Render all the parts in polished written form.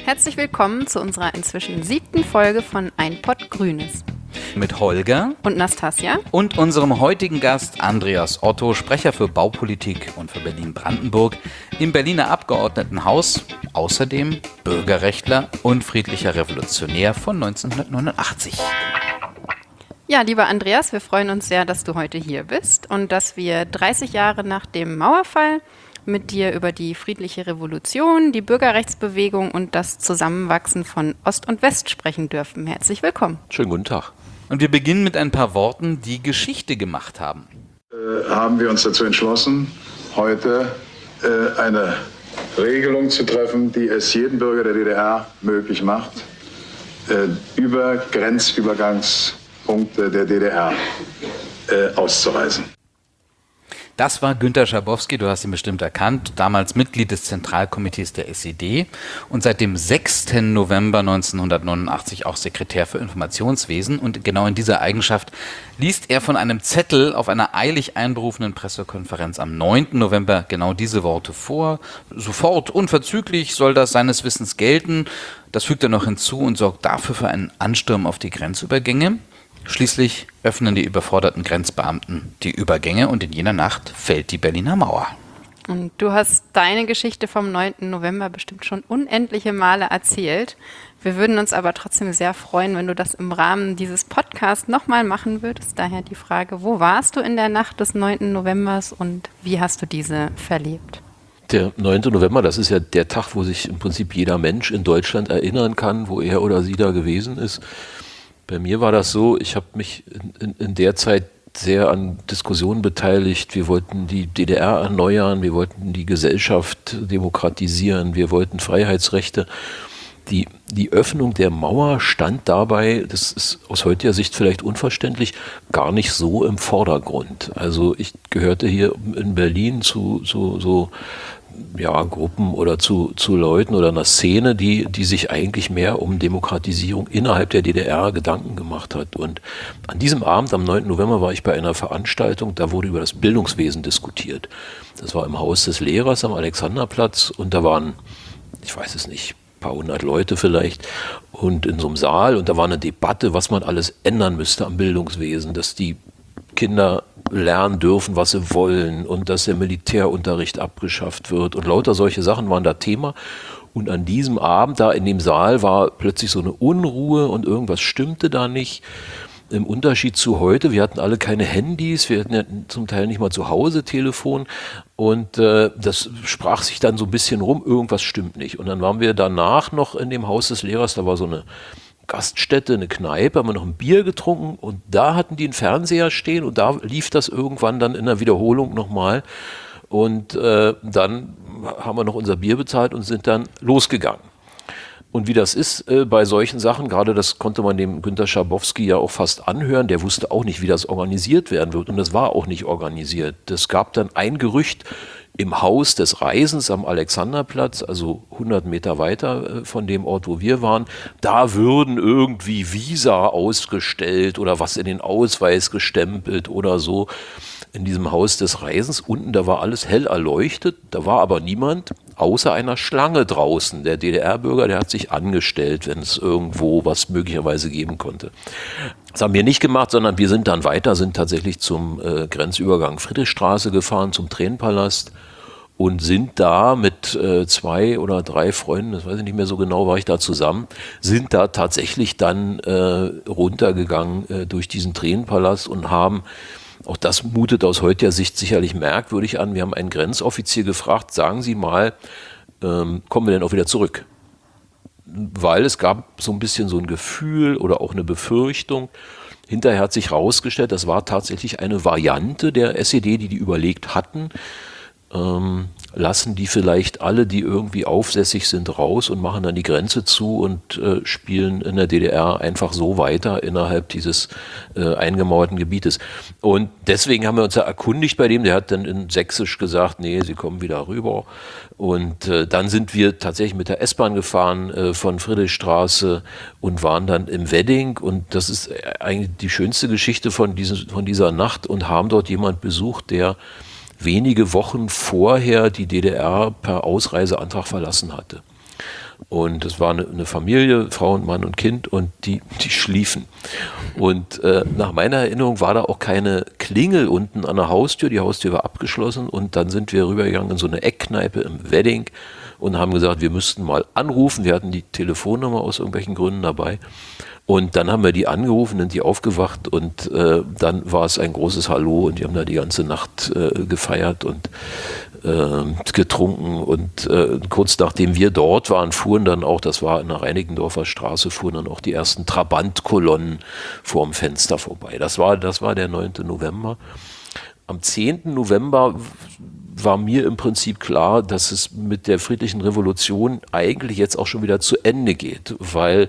Herzlich willkommen zu unserer inzwischen 7. Folge von Ein Pott Grünes. Mit Holger und Nastasia und unserem heutigen Gast Andreas Otto, Sprecher für Baupolitik und für Berlin-Brandenburg im Berliner Abgeordnetenhaus, außerdem Bürgerrechtler und friedlicher Revolutionär von 1989. Ja, lieber Andreas, wir freuen uns sehr, dass du heute hier bist und dass wir 30 Jahre nach dem Mauerfall mit dir über die friedliche Revolution, die Bürgerrechtsbewegung und das Zusammenwachsen von Ost und West sprechen dürfen. Herzlich willkommen. Schönen guten Tag. Und wir beginnen mit ein paar Worten, die Geschichte gemacht haben. Haben wir uns dazu entschlossen, heute eine Regelung zu treffen, die es jedem Bürger der DDR möglich macht, über Grenzübergangspunkte der DDR auszureisen. Das war Günter Schabowski, du hast ihn bestimmt erkannt, damals Mitglied des Zentralkomitees der SED und seit dem 6. November 1989 auch Sekretär für Informationswesen. Und genau in dieser Eigenschaft liest er von einem Zettel auf einer eilig einberufenen Pressekonferenz am 9. November genau diese Worte vor. Sofort, unverzüglich soll das seines Wissens gelten. Das fügt er noch hinzu und sorgt dafür für einen Ansturm auf die Grenzübergänge. Schließlich öffnen die überforderten Grenzbeamten die Übergänge und in jener Nacht fällt die Berliner Mauer. Und du hast deine Geschichte vom 9. November bestimmt schon unendliche Male erzählt. Wir würden uns aber trotzdem sehr freuen, wenn du das im Rahmen dieses Podcasts nochmal machen würdest. Daher die Frage, wo warst du in der Nacht des 9. Novembers und wie hast du diese verlebt? Der 9. November, das ist ja der Tag, wo sich im Prinzip jeder Mensch in Deutschland erinnern kann, wo er oder sie da gewesen ist. Bei mir war das so, ich habe mich in der Zeit sehr an Diskussionen beteiligt. Wir wollten die DDR erneuern, wir wollten die Gesellschaft demokratisieren, wir wollten Freiheitsrechte. Die Öffnung der Mauer stand dabei, das ist aus heutiger Sicht vielleicht unverständlich, gar nicht so im Vordergrund. Also ich gehörte hier in Berlin zu Gruppen oder zu Leuten oder einer Szene, die sich eigentlich mehr um Demokratisierung innerhalb der DDR Gedanken gemacht hat. Und an diesem Abend, am 9. November, war ich bei einer Veranstaltung, da wurde über das Bildungswesen diskutiert. Das war im Haus des Lehrers am Alexanderplatz und da waren, ich weiß es nicht, ein paar hundert Leute vielleicht und in so einem Saal und da war eine Debatte, was man alles ändern müsste am Bildungswesen, dass die Kinder lernen dürfen, was sie wollen und dass der Militärunterricht abgeschafft wird und lauter solche Sachen waren da Thema. Und an diesem Abend da in dem Saal war plötzlich so eine Unruhe und irgendwas stimmte da nicht. Im Unterschied zu heute, wir hatten alle keine Handys, wir hatten ja zum Teil nicht mal zu Hause Telefon und das sprach sich dann so ein bisschen rum, irgendwas stimmt nicht. Und dann waren wir danach noch in dem Haus des Lehrers, da war so eine Gaststätte, eine Kneipe, haben wir noch ein Bier getrunken und da hatten die einen Fernseher stehen und da lief das irgendwann dann in der Wiederholung nochmal und dann haben wir noch unser Bier bezahlt und sind dann losgegangen. Und wie das ist bei solchen Sachen, gerade das konnte man dem Günter Schabowski ja auch fast anhören, der wusste auch nicht, wie das organisiert werden wird und das war auch nicht organisiert. Es gab dann ein Gerücht im Haus des Reisens am Alexanderplatz, also 100 Meter weiter von dem Ort, wo wir waren, da würden irgendwie Visa ausgestellt oder was in den Ausweis gestempelt oder so in diesem Haus des Reisens. Unten, da war alles hell erleuchtet, da war aber niemand, außer einer Schlange draußen. Der DDR-Bürger, der hat sich angestellt, wenn es irgendwo was möglicherweise geben konnte. Das haben wir nicht gemacht, sondern wir sind dann weiter, sind tatsächlich zum Grenzübergang Friedrichstraße gefahren, zum Tränenpalast und sind da mit 2 oder 3 Freunden, das weiß ich nicht mehr so genau, war ich da zusammen, sind da tatsächlich dann runtergegangen durch diesen Tränenpalast und haben, auch das mutet aus heutiger Sicht sicherlich merkwürdig an, wir haben einen Grenzoffizier gefragt, sagen Sie mal, kommen wir denn auch wieder zurück? Weil es gab so ein bisschen so ein Gefühl oder auch eine Befürchtung. Hinterher hat sich herausgestellt, das war tatsächlich eine Variante der SED, die überlegt hatten, lassen die vielleicht alle, die irgendwie aufsässig sind, raus und machen dann die Grenze zu und spielen in der DDR einfach so weiter innerhalb dieses eingemauerten Gebietes. Und deswegen haben wir uns ja erkundigt bei dem, der hat dann in Sächsisch gesagt, nee, Sie kommen wieder rüber. Und dann sind wir tatsächlich mit der S-Bahn gefahren von Friedrichstraße und waren dann im Wedding. Und das ist eigentlich die schönste Geschichte von dieser Nacht und haben dort jemand besucht, der wenige Wochen vorher die DDR per Ausreiseantrag verlassen hatte. Und es war eine Familie, Frau und Mann und Kind, und die schliefen. Und nach meiner Erinnerung war da auch keine Klingel unten an der Haustür. Die Haustür war abgeschlossen, und dann sind wir rübergegangen in so eine Eckkneipe im Wedding und haben gesagt, wir müssten mal anrufen. Wir hatten die Telefonnummer aus irgendwelchen Gründen dabei. Und dann haben wir die angerufen, sind die aufgewacht, und dann war es ein großes Hallo, und die haben da die ganze Nacht gefeiert und getrunken, und kurz nachdem wir dort waren, fuhren dann auch, das war in der Reinickendorfer Straße, fuhren dann auch die ersten Trabantkolonnen vorm Fenster vorbei. Das war der 9. November. Am 10. November war mir im Prinzip klar, dass es mit der friedlichen Revolution eigentlich jetzt auch schon wieder zu Ende geht, weil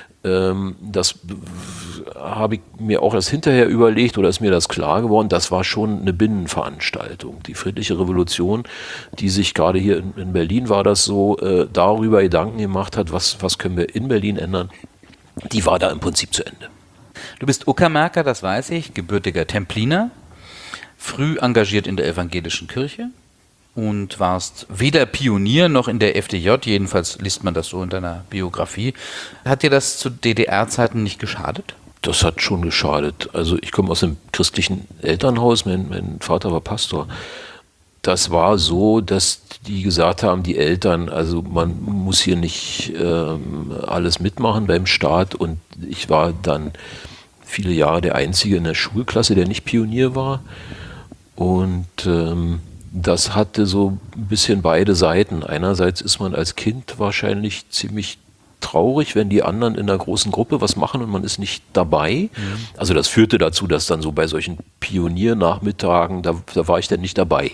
das habe ich mir auch erst hinterher überlegt, oder ist mir das klar geworden, das war schon eine Binnenveranstaltung. Die friedliche Revolution, die sich gerade hier in Berlin, war das so, darüber Gedanken gemacht hat, was können wir in Berlin ändern, die war da im Prinzip zu Ende. Du bist Uckermärker, das weiß ich, gebürtiger Templiner, früh engagiert in der evangelischen Kirche und warst weder Pionier noch in der FDJ, jedenfalls liest man das so in deiner Biografie. Hat dir das zu DDR-Zeiten nicht geschadet? Das hat schon geschadet. Also ich komme aus einem christlichen Elternhaus, mein Vater war Pastor. Das war so, dass die gesagt haben, die Eltern, also man muss hier nicht alles mitmachen beim Staat, und ich war dann viele Jahre der Einzige in der Schulklasse, der nicht Pionier war, und das hatte so ein bisschen beide Seiten. Einerseits ist man als Kind wahrscheinlich ziemlich traurig, wenn die anderen in einer großen Gruppe was machen und man ist nicht dabei. Also das führte dazu, dass dann so bei solchen Pioniernachmittagen, da war ich dann nicht dabei.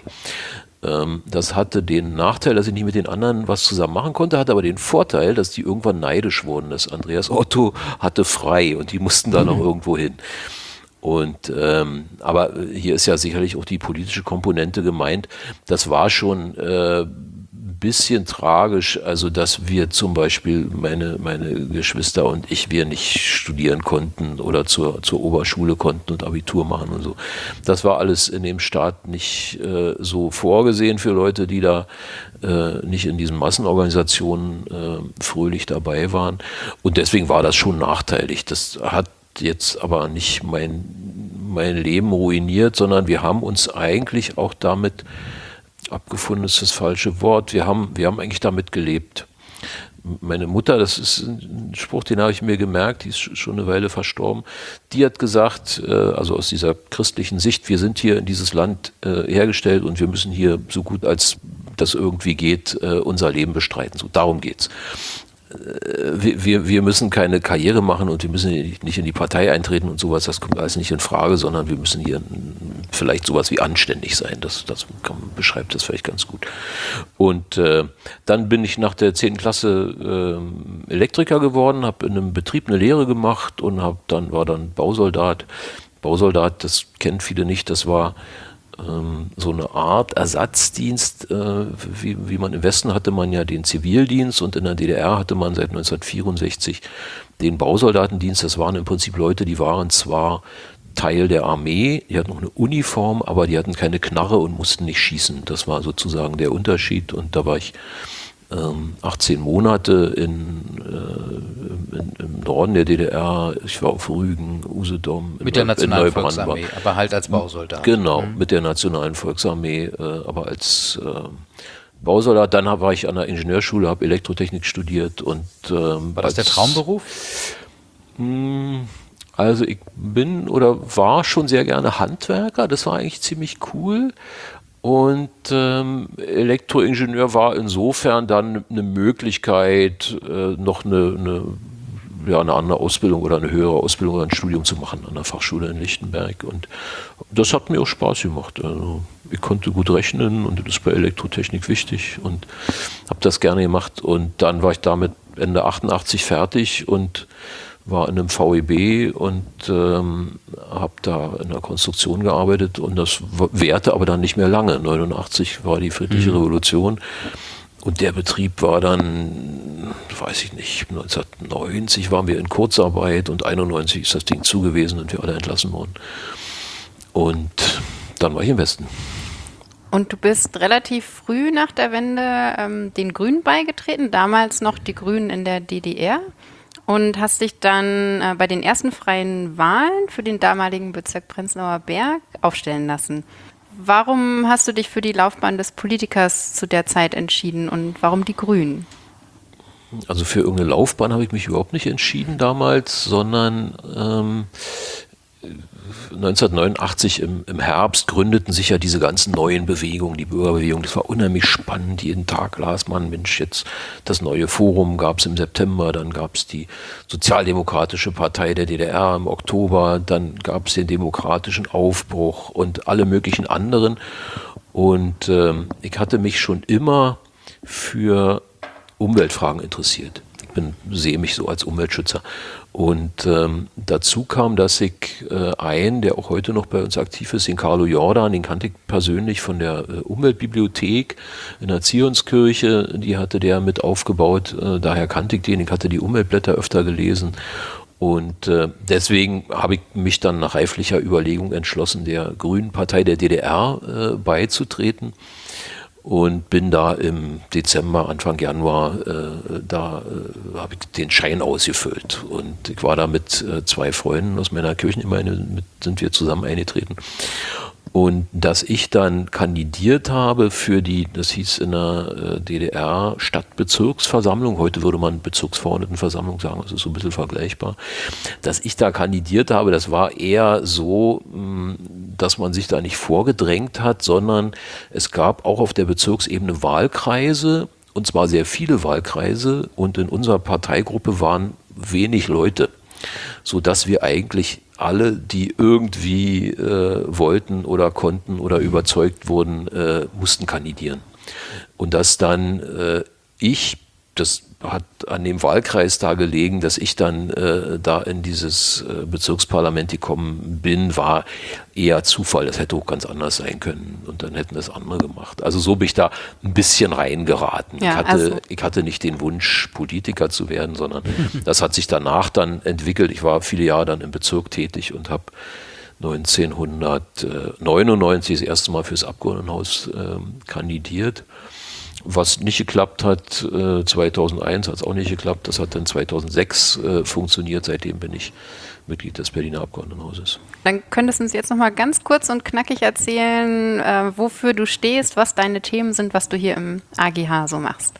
Das hatte den Nachteil, dass ich nicht mit den anderen was zusammen machen konnte, hatte aber den Vorteil, dass die irgendwann neidisch wurden. Das Andreas Otto hatte frei und die mussten da noch irgendwo hin. Und aber hier ist ja sicherlich auch die politische Komponente gemeint. Das war schon bisschen tragisch, also dass wir zum Beispiel, meine Geschwister und ich, wir nicht studieren konnten oder zur Oberschule konnten und Abitur machen und so. Das war alles in dem Staat nicht so vorgesehen für Leute, die da nicht in diesen Massenorganisationen fröhlich dabei waren. Und deswegen war das schon nachteilig. Das hat jetzt aber nicht mein Leben ruiniert, sondern wir haben uns eigentlich auch damit, abgefunden ist das falsche Wort, wir haben eigentlich damit gelebt. Meine Mutter, das ist ein Spruch, den habe ich mir gemerkt, die ist schon eine Weile verstorben, die hat gesagt, also aus dieser christlichen Sicht, wir sind hier in dieses Land hergestellt und wir müssen hier so gut als das irgendwie geht, unser Leben bestreiten. So, darum geht's. Wir müssen keine Karriere machen und wir müssen nicht in die Partei eintreten und sowas, das kommt alles nicht in Frage, sondern wir müssen hier vielleicht sowas wie anständig sein. Das beschreibt das vielleicht ganz gut. Und dann bin ich nach der 10. Klasse Elektriker geworden, habe in einem Betrieb eine Lehre gemacht und war dann Bausoldat. Bausoldat, das kennen viele nicht, das war so eine Art Ersatzdienst, wie man im Westen hatte man ja den Zivildienst und in der DDR hatte man seit 1964 den Bausoldatendienst. Das waren im Prinzip Leute, die waren zwar Teil der Armee, die hatten noch eine Uniform, aber die hatten keine Knarre und mussten nicht schießen. Das war sozusagen der Unterschied, und da war ich 18 Monate im Norden der DDR, ich war auf Rügen, Usedom, mit der Nationalen Volksarmee, aber halt als Bausoldat. Genau, mit der Nationalen Volksarmee, aber als Bausoldat. Dann war ich an der Ingenieurschule, habe Elektrotechnik studiert. Und war das der Traumberuf? Also ich war schon sehr gerne Handwerker, das war eigentlich ziemlich cool. Und Elektroingenieur war insofern dann eine Möglichkeit, noch eine andere Ausbildung oder eine höhere Ausbildung oder ein Studium zu machen an der Fachschule in Lichtenberg. Und das hat mir auch Spaß gemacht. Also ich konnte gut rechnen und das ist bei Elektrotechnik wichtig und habe das gerne gemacht. Und dann war ich damit Ende 88 fertig und war in einem VEB und habe da in der Konstruktion gearbeitet, und das währte aber dann nicht mehr lange. 89 war die friedliche Revolution und der Betrieb war dann, weiß ich nicht, 1990 waren wir in Kurzarbeit und 91 ist das Ding zugewiesen und wir alle entlassen worden. Und dann war ich im Westen. Und du bist relativ früh nach der Wende den Grünen beigetreten, damals noch die Grünen in der DDR, und hast dich dann bei den ersten freien Wahlen für den damaligen Bezirk Prenzlauer Berg aufstellen lassen. Warum hast du dich für die Laufbahn des Politikers zu der Zeit entschieden und warum die Grünen? Also für irgendeine Laufbahn habe ich mich überhaupt nicht entschieden damals, sondern 1989 im Herbst gründeten sich ja diese ganzen neuen Bewegungen, die Bürgerbewegung. Das war unheimlich spannend. Jeden Tag las man, Mensch, jetzt das neue Forum gab es im September, dann gab es die Sozialdemokratische Partei der DDR im Oktober, dann gab es den Demokratischen Aufbruch und alle möglichen anderen. Und ich hatte mich schon immer für Umweltfragen interessiert. Sehe mich so als Umweltschützer. Und dazu kam, dass ich der auch heute noch bei uns aktiv ist, den Carlo Jordan, den kannte ich persönlich von der Umweltbibliothek in der Zionskirche, die hatte der mit aufgebaut, daher kannte ich den, ich hatte die Umweltblätter öfter gelesen. Und deswegen habe ich mich dann nach reiflicher Überlegung entschlossen, der Grünen Partei der DDR beizutreten. Und bin da im Dezember, Anfang Januar, habe ich den Schein ausgefüllt. Und ich war da mit 2 Freunden aus meiner Kirchengemeinde, sind wir zusammen eingetreten. Und dass ich dann kandidiert habe für das hieß in der DDR Stadtbezirksversammlung, heute würde man Bezirksverordnetenversammlung sagen, das ist so ein bisschen vergleichbar, dass ich da kandidiert habe, das war eher so, dass man sich da nicht vorgedrängt hat, sondern es gab auch auf der Bezirksebene Wahlkreise, und zwar sehr viele Wahlkreise, und in unserer Parteigruppe waren wenig Leute, sodass wir eigentlich alle, die irgendwie wollten oder konnten oder überzeugt wurden, mussten kandidieren. Und dass dann das hat an dem Wahlkreis da gelegen, dass ich dann da in dieses Bezirksparlament gekommen bin, war eher Zufall. Das hätte auch ganz anders sein können und dann hätten das andere gemacht. Also so bin ich da ein bisschen reingeraten. Ja, ich hatte nicht den Wunsch, Politiker zu werden, sondern das hat sich danach dann entwickelt. Ich war viele Jahre dann im Bezirk tätig und habe 1999 das erste Mal fürs Abgeordnetenhaus kandidiert. Was nicht geklappt hat, 2001 hat es auch nicht geklappt, das hat dann 2006 funktioniert, seitdem bin ich Mitglied des Berliner Abgeordnetenhauses. Dann könntest du uns jetzt noch mal ganz kurz und knackig erzählen, wofür du stehst, was deine Themen sind, was du hier im AGH so machst.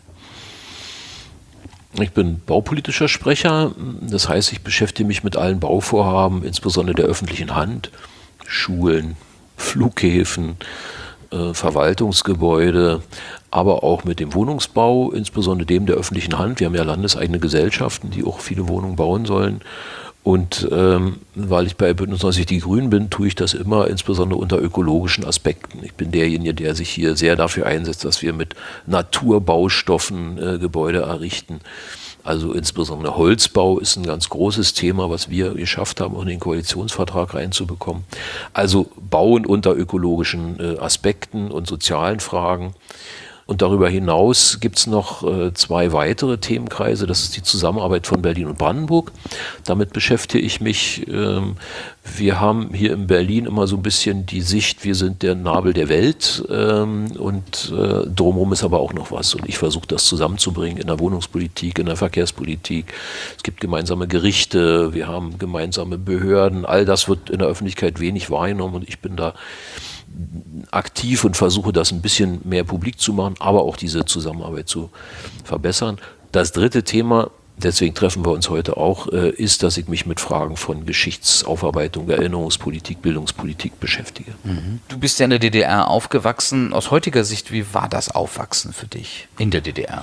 Ich bin baupolitischer Sprecher, das heißt, ich beschäftige mich mit allen Bauvorhaben, insbesondere der öffentlichen Hand, Schulen, Flughäfen, Verwaltungsgebäude, aber auch mit dem Wohnungsbau, insbesondere dem der öffentlichen Hand. Wir haben ja landeseigene Gesellschaften, die auch viele Wohnungen bauen sollen. Und weil ich bei Bündnis 90 Die Grünen bin, tue ich das immer insbesondere unter ökologischen Aspekten. Ich bin derjenige, der sich hier sehr dafür einsetzt, dass wir mit Naturbaustoffen Gebäude errichten. Also insbesondere Holzbau ist ein ganz großes Thema, was wir geschafft haben, auch in den Koalitionsvertrag reinzubekommen. Also Bauen unter ökologischen Aspekten und sozialen Fragen. Und darüber hinaus gibt es noch 2 weitere Themenkreise. Das ist die Zusammenarbeit von Berlin und Brandenburg. Damit beschäftige ich mich. Wir haben hier in Berlin immer so ein bisschen die Sicht, wir sind der Nabel der Welt und drumherum ist aber auch noch was. Und ich versuche das zusammenzubringen in der Wohnungspolitik, in der Verkehrspolitik. Es gibt gemeinsame Gerichte, wir haben gemeinsame Behörden. All das wird in der Öffentlichkeit wenig wahrgenommen und ich bin da aktiv und versuche das ein bisschen mehr publik zu machen, aber auch diese Zusammenarbeit zu verbessern. Das dritte Thema, deswegen treffen wir uns heute auch, ist, dass ich mich mit Fragen von Geschichtsaufarbeitung, Erinnerungspolitik, Bildungspolitik beschäftige. Du bist ja in der DDR aufgewachsen. Aus heutiger Sicht, wie war das Aufwachsen für dich in der DDR?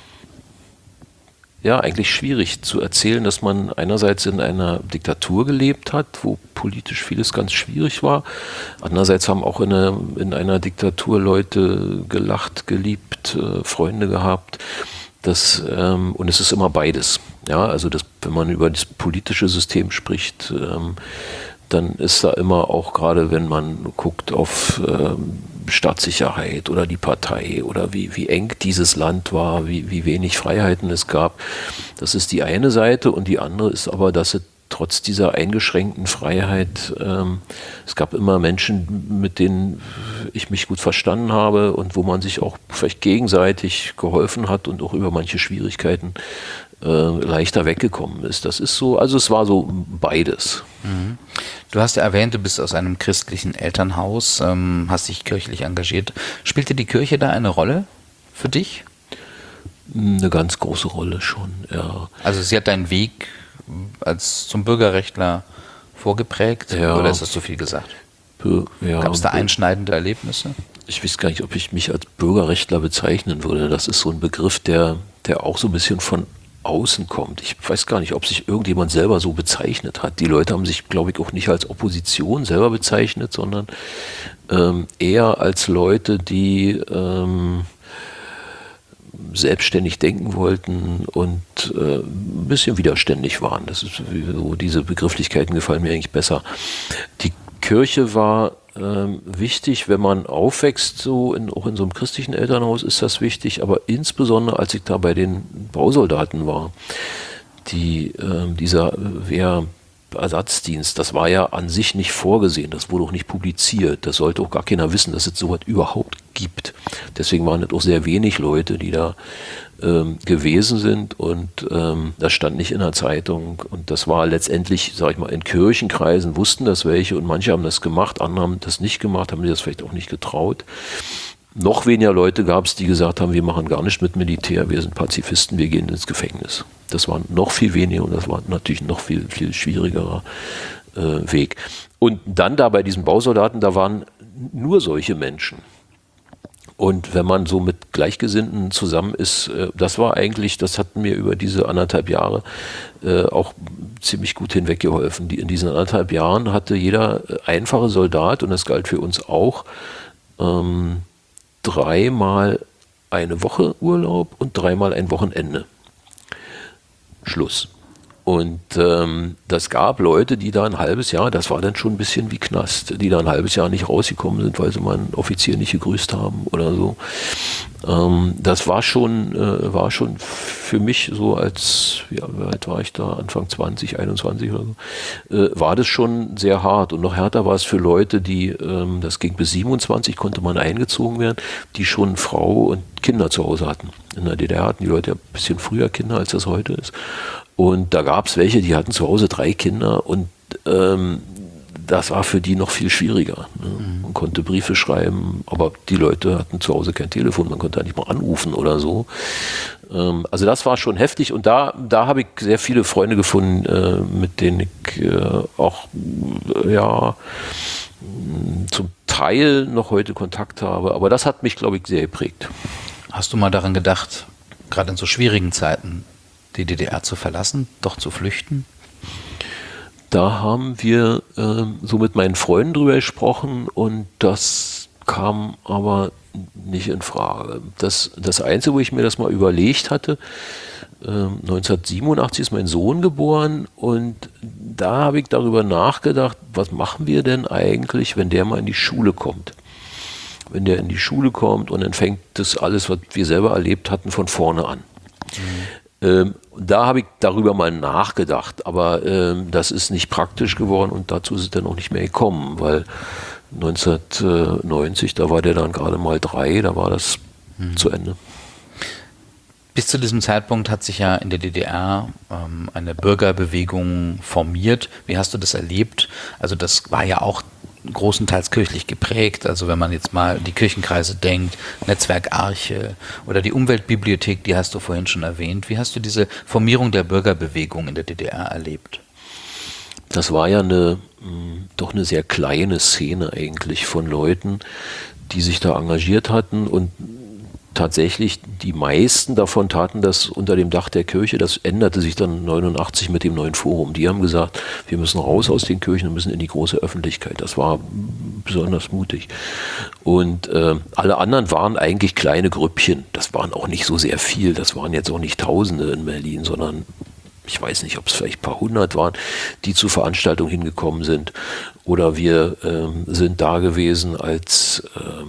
Ja, eigentlich schwierig zu erzählen, dass man einerseits in einer Diktatur gelebt hat, wo politisch vieles ganz schwierig war. Andererseits haben auch in einer Diktatur Leute gelacht, geliebt, Freunde gehabt. Und es ist immer beides. Ja, also wenn man über das politische System spricht, dann ist da immer auch, gerade wenn man guckt auf Staatssicherheit oder die Partei oder wie eng dieses Land war, wie wenig Freiheiten es gab. Das ist die eine Seite und die andere ist aber, dass es trotz dieser eingeschränkten Freiheit, es gab immer Menschen, mit denen ich mich gut verstanden habe und wo man sich auch vielleicht gegenseitig geholfen hat und auch über manche Schwierigkeiten leichter weggekommen ist. Das ist so, also es war so beides. Du hast ja erwähnt, du bist aus einem christlichen Elternhaus, hast dich kirchlich engagiert. Spielte die Kirche da eine Rolle für dich? Eine ganz große Rolle schon, ja. Also sie hat deinen Weg zum Bürgerrechtler vorgeprägt, oder ist das zu viel gesagt? Ja, gab es da einschneidende Erlebnisse? Ich weiß gar nicht, ob ich mich als Bürgerrechtler bezeichnen würde. Das ist so ein Begriff, der auch so ein bisschen von außen kommt. Ich weiß gar nicht, ob sich irgendjemand selber so bezeichnet hat. Die Leute haben sich, glaube ich, auch nicht als Opposition selber bezeichnet, sondern eher als Leute, die selbstständig denken wollten und ein bisschen widerständig waren. Das ist so, diese Begrifflichkeiten gefallen mir eigentlich besser. Die Kirche war wichtig, wenn man aufwächst, auch in so einem christlichen Elternhaus ist das wichtig, aber insbesondere als ich da bei den Bausoldaten war, dieser Wehrersatzdienst, das war ja an sich nicht vorgesehen, das wurde auch nicht publiziert, das sollte auch gar keiner wissen, dass es sowas überhaupt gibt. Deswegen waren es auch sehr wenig Leute, die da gewesen sind und das stand nicht in der Zeitung und das war letztendlich, sag ich mal, in Kirchenkreisen wussten das welche und manche haben das gemacht, andere haben das nicht gemacht, haben sich das vielleicht auch nicht getraut. Noch weniger Leute gab es, die gesagt haben, wir machen gar nicht mit Militär, wir sind Pazifisten, wir gehen ins Gefängnis. Das waren noch viel weniger und das war natürlich noch viel, viel schwierigerer Weg. Und dann da bei diesen Bausoldaten, da waren nur solche Menschen. Und wenn man so mit Gleichgesinnten zusammen ist, das hat mir über diese 1,5 Jahre auch ziemlich gut hinweggeholfen. In diesen 1,5 Jahren hatte jeder einfache Soldat, und das galt für uns auch, 3-mal eine Woche Urlaub und 3-mal ein Wochenende. Schluss. Und das gab Leute, die da ein halbes Jahr, das war dann schon ein bisschen wie Knast, die da ein halbes Jahr nicht rausgekommen sind, weil sie mal einen Offizier nicht gegrüßt haben oder so. Das war schon für mich so als, wie alt war ich da, Anfang 20, 21 oder so, war das schon sehr hart. Und noch härter war es für Leute, die, das ging bis 27, konnte man eingezogen werden, die schon Frau und Kinder zu Hause hatten. In der DDR hatten die Leute ja ein bisschen früher Kinder, als das heute ist. Und da gab es welche, die hatten zu Hause 3 Kinder und das war für die noch viel schwieriger. Ne? Man konnte Briefe schreiben, aber die Leute hatten zu Hause kein Telefon, man konnte nicht mal anrufen oder so. Also das war schon heftig und da habe ich sehr viele Freunde gefunden, mit denen ich auch zum Teil noch heute Kontakt habe. Aber das hat mich, glaube ich, sehr geprägt. Hast du mal daran gedacht, gerade in so schwierigen Zeiten, die DDR zu verlassen, doch zu flüchten? Da haben wir so mit meinen Freunden drüber gesprochen und das kam aber nicht in Frage. Das Einzige, wo ich mir das mal überlegt hatte, 1987 ist mein Sohn geboren und da habe ich darüber nachgedacht, was machen wir denn eigentlich, wenn der mal in die Schule kommt? Wenn der in die Schule kommt und dann fängt das alles, was wir selber erlebt hatten, von vorne an. Da habe ich darüber mal nachgedacht, aber das ist nicht praktisch geworden und dazu ist es dann auch nicht mehr gekommen, weil 1990, da war der dann gerade mal 3, da war das zu Ende. Bis zu diesem Zeitpunkt hat sich ja in der DDR eine Bürgerbewegung formiert. Wie hast du das erlebt? Also das war ja auch großenteils kirchlich geprägt, also wenn man jetzt mal die Kirchenkreise denkt, Netzwerk Arche oder die Umweltbibliothek, die hast du vorhin schon erwähnt. Wie hast du diese Formierung der Bürgerbewegung in der DDR erlebt? Das war ja doch eine sehr kleine Szene eigentlich von Leuten, die sich da engagiert hatten und tatsächlich die meisten davon taten das unter dem Dach der Kirche. Das änderte sich dann 1989 mit dem neuen Forum. Die haben gesagt, wir müssen raus aus den Kirchen und müssen in die große Öffentlichkeit. Das war besonders mutig. Und alle anderen waren eigentlich kleine Grüppchen. Das waren auch nicht so sehr viel. Das waren jetzt auch nicht Tausende in Berlin, sondern ich weiß nicht, ob es vielleicht ein paar hundert waren, die zur Veranstaltung hingekommen sind. Oder wir sind da gewesen, als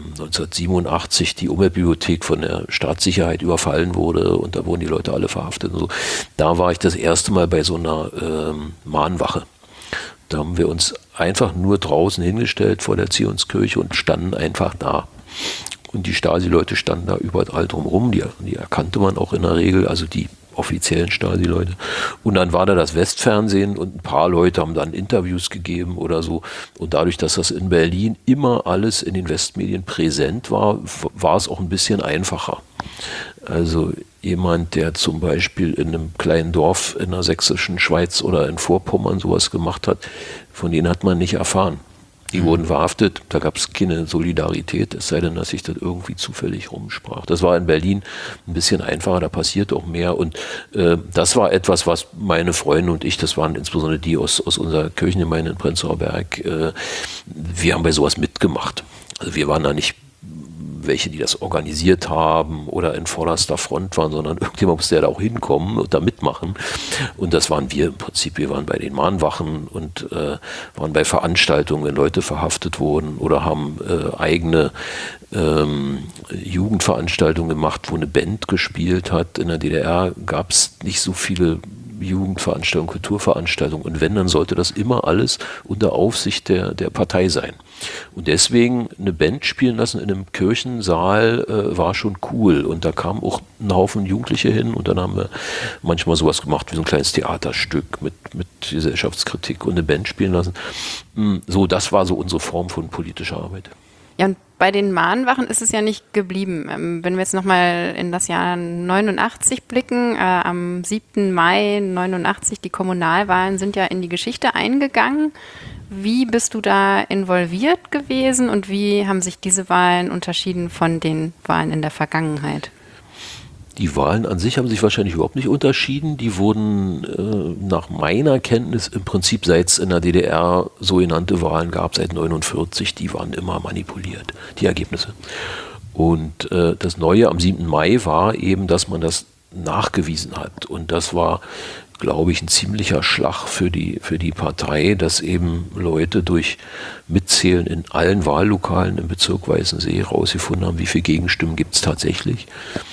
1987 die Umweltbibliothek von der Staatssicherheit überfallen wurde und da wurden die Leute alle verhaftet und so. Da war ich das erste Mal bei so einer Mahnwache. Da haben wir uns einfach nur draußen hingestellt vor der Zionskirche und standen einfach da. Und die Stasi-Leute standen da überall drumherum, die erkannte man auch in der Regel, also die offiziellen Stasi-Leute. Und dann war da das Westfernsehen und ein paar Leute haben dann Interviews gegeben oder so. Und dadurch, dass das in Berlin immer alles in den Westmedien präsent war, war es auch ein bisschen einfacher. Also jemand, der zum Beispiel in einem kleinen Dorf in der sächsischen Schweiz oder in Vorpommern sowas gemacht hat, von denen hat man nicht erfahren. Die wurden verhaftet, da gab es keine Solidarität, es sei denn, dass sich das irgendwie zufällig rumsprach. Das war in Berlin ein bisschen einfacher, da passiert auch mehr. Und das war etwas, was meine Freunde und ich, das waren insbesondere die aus unserer Kirchengemeinde in Prenzlauer Berg, wir haben bei sowas mitgemacht. Also wir waren da nicht welche, die das organisiert haben oder in vorderster Front waren, sondern irgendjemand musste ja da auch hinkommen und da mitmachen. Und das waren wir im Prinzip. Wir waren bei den Mahnwachen und waren bei Veranstaltungen, wenn Leute verhaftet wurden oder haben eigene Jugendveranstaltungen gemacht, wo eine Band gespielt hat. In der DDR gab es nicht so viele Jugendveranstaltungen, Kulturveranstaltungen. Und wenn, dann sollte das immer alles unter Aufsicht der Partei sein. Und deswegen eine Band spielen lassen in einem Kirchensaal war schon cool. Und da kamen auch ein Haufen Jugendliche hin und dann haben wir manchmal sowas gemacht wie so ein kleines Theaterstück mit Gesellschaftskritik und eine Band spielen lassen. So, das war so unsere Form von politischer Arbeit. Ja, und bei den Mahnwachen ist es ja nicht geblieben. Wenn wir jetzt nochmal in das Jahr 89 blicken, am 7. Mai 89, die Kommunalwahlen sind ja in die Geschichte eingegangen. Wie bist du da involviert gewesen und wie haben sich diese Wahlen unterschieden von den Wahlen in der Vergangenheit? Die Wahlen an sich haben sich wahrscheinlich überhaupt nicht unterschieden. Die wurden nach meiner Kenntnis im Prinzip, seit es in der DDR sogenannte Wahlen gab, seit 1949, die waren immer manipuliert, die Ergebnisse. Und das Neue am 7. Mai war eben, dass man das nachgewiesen hat. Und das war, glaube ich, ein ziemlicher Schlag für die Partei, dass eben Leute durch Mitzählen in allen Wahllokalen im Bezirk Weißensee rausgefunden haben, wie viele Gegenstimmen gibt es tatsächlich.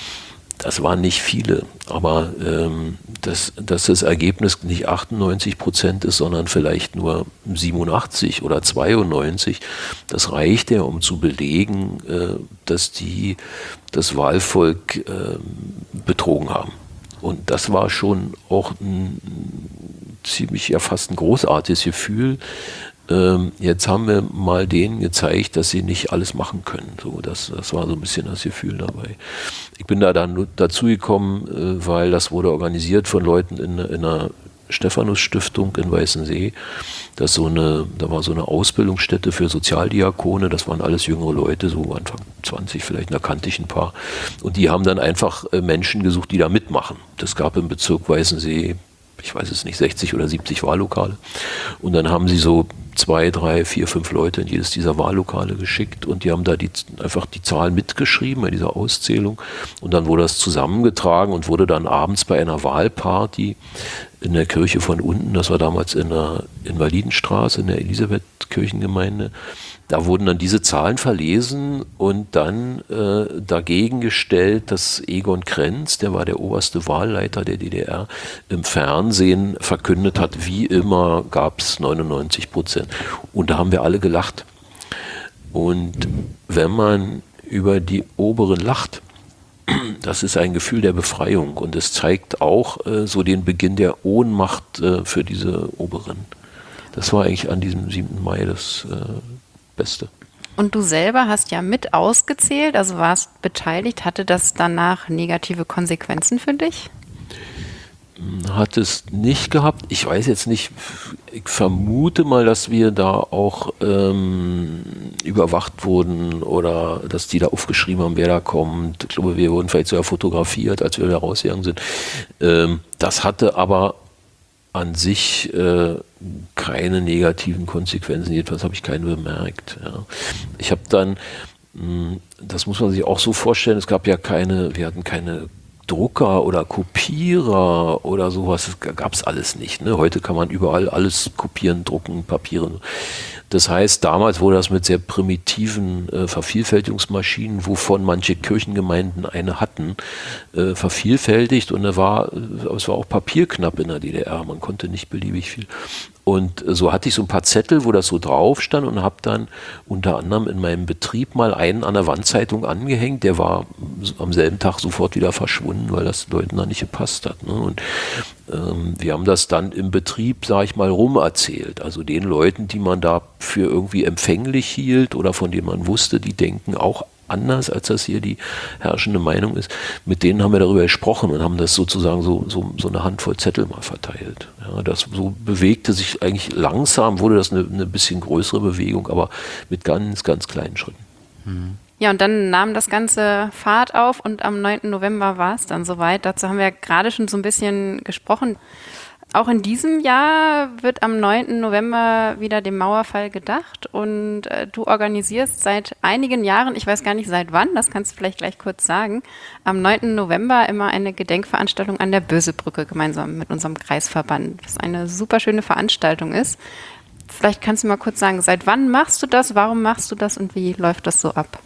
Das waren nicht viele, aber dass das Ergebnis nicht 98% ist, sondern vielleicht nur 87 oder 92, das reicht ja, um zu belegen, dass die das Wahlvolk betrogen haben. Und das war schon auch ein ziemlich, ja fast ein großartiges Gefühl. Jetzt haben wir mal denen gezeigt, dass sie nicht alles machen können. So, das war so ein bisschen das Gefühl dabei. Ich bin da dann dazu gekommen, weil das wurde organisiert von Leuten in einer Stephanus-Stiftung in Weißensee. Da war so eine Ausbildungsstätte für Sozialdiakone. Das waren alles jüngere Leute, so Anfang 20 vielleicht, da kannte ich ein paar. Und die haben dann einfach Menschen gesucht, die da mitmachen. Das gab im Bezirk Weißensee, ich weiß es nicht, 60 oder 70 Wahllokale. Und dann haben sie so 2, 3, 4, 5 Leute in jedes dieser Wahllokale geschickt und die haben da einfach die Zahlen mitgeschrieben bei dieser Auszählung. Und dann wurde das zusammengetragen und wurde dann abends bei einer Wahlparty in der Kirche von unten, das war damals in Validenstraße, in der Elisabeth-Kirchengemeinde, da wurden dann diese Zahlen verlesen und dann dagegen gestellt, dass Egon Krenz, der war der oberste Wahlleiter der DDR, im Fernsehen verkündet hat, wie immer gab es 99%. Und da haben wir alle gelacht. Und wenn man über die Oberen lacht, das ist ein Gefühl der Befreiung und es zeigt auch so den Beginn der Ohnmacht für diese Oberen. Das war eigentlich an diesem 7. Mai das Beste. Und du selber hast ja mit ausgezählt, also warst beteiligt. Hatte das danach negative Konsequenzen für dich? Hat es nicht gehabt. Ich weiß jetzt nicht, ich vermute mal, dass wir da auch überwacht wurden oder dass die da aufgeschrieben haben, wer da kommt. Ich glaube, wir wurden vielleicht sogar fotografiert, als wir da rausgegangen sind. Das hatte aber an sich keine negativen Konsequenzen. Jedenfalls habe ich keine bemerkt. Ja. Ich habe dann, das muss man sich auch so vorstellen, wir hatten keine Drucker oder Kopierer oder sowas, das gab es alles nicht. Ne? Heute kann man überall alles kopieren, drucken, papieren. Das heißt, damals wurde das mit sehr primitiven Vervielfältigungsmaschinen, wovon manche Kirchengemeinden eine hatten, vervielfältigt, und es war auch papierknapp in der DDR. Man konnte nicht beliebig viel. Und so hatte ich so ein paar Zettel, wo das so drauf stand, und habe dann unter anderem in meinem Betrieb mal einen an der Wandzeitung angehängt. Der war am selben Tag sofort wieder verschwunden, weil das Leuten da nicht gepasst hat. Ne? Und wir haben das dann im Betrieb, sage ich mal, rumerzählt. Also den Leuten, die man da für irgendwie empfänglich hielt oder von denen man wusste, die denken auch anders, als das hier die herrschende Meinung ist, mit denen haben wir darüber gesprochen und haben das sozusagen so eine Handvoll Zettel mal verteilt. Ja, das so bewegte sich eigentlich langsam, wurde das eine bisschen größere Bewegung, aber mit ganz, ganz kleinen Schritten. Ja, und dann nahm das Ganze Fahrt auf und am 9. November war es dann soweit. Dazu haben wir gerade schon so ein bisschen gesprochen. Auch in diesem Jahr wird am 9. November wieder dem Mauerfall gedacht, und du organisierst seit einigen Jahren, ich weiß gar nicht seit wann, das kannst du vielleicht gleich kurz sagen, am 9. November immer eine Gedenkveranstaltung an der Bösebrücke gemeinsam mit unserem Kreisverband, was eine super schöne Veranstaltung ist. Vielleicht kannst du mal kurz sagen, seit wann machst du das, warum machst du das und wie läuft das so ab?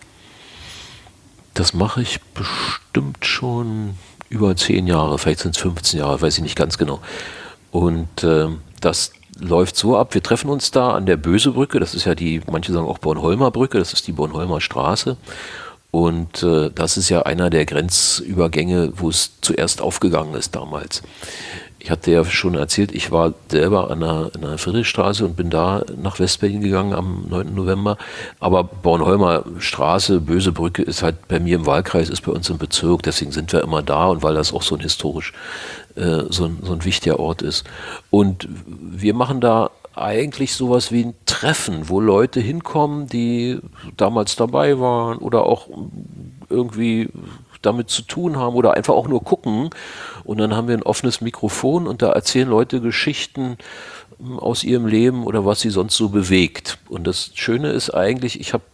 Das mache ich bestimmt schon über 10 Jahre, vielleicht sind es 15 Jahre, weiß ich nicht ganz genau. Und das läuft so ab, wir treffen uns da an der Bösebrücke, das ist ja manche sagen auch Bornholmer Brücke, das ist die Bornholmer Straße. Und das ist ja einer der Grenzübergänge, wo es zuerst aufgegangen ist damals. Ich hatte ja schon erzählt, ich war selber an der Friedrichstraße und bin da nach West-Berlin gegangen am 9. November. Aber Bornholmer Straße, Bösebrücke ist halt bei mir im Wahlkreis, ist bei uns im Bezirk, deswegen sind wir immer da, und weil das auch so ein historisch so ein wichtiger Ort ist. Und wir machen da eigentlich sowas wie ein Treffen, wo Leute hinkommen, die damals dabei waren oder auch irgendwie damit zu tun haben oder einfach auch nur gucken. Und dann haben wir ein offenes Mikrofon und da erzählen Leute Geschichten aus ihrem Leben oder was sie sonst so bewegt. Und das Schöne ist eigentlich, ich habe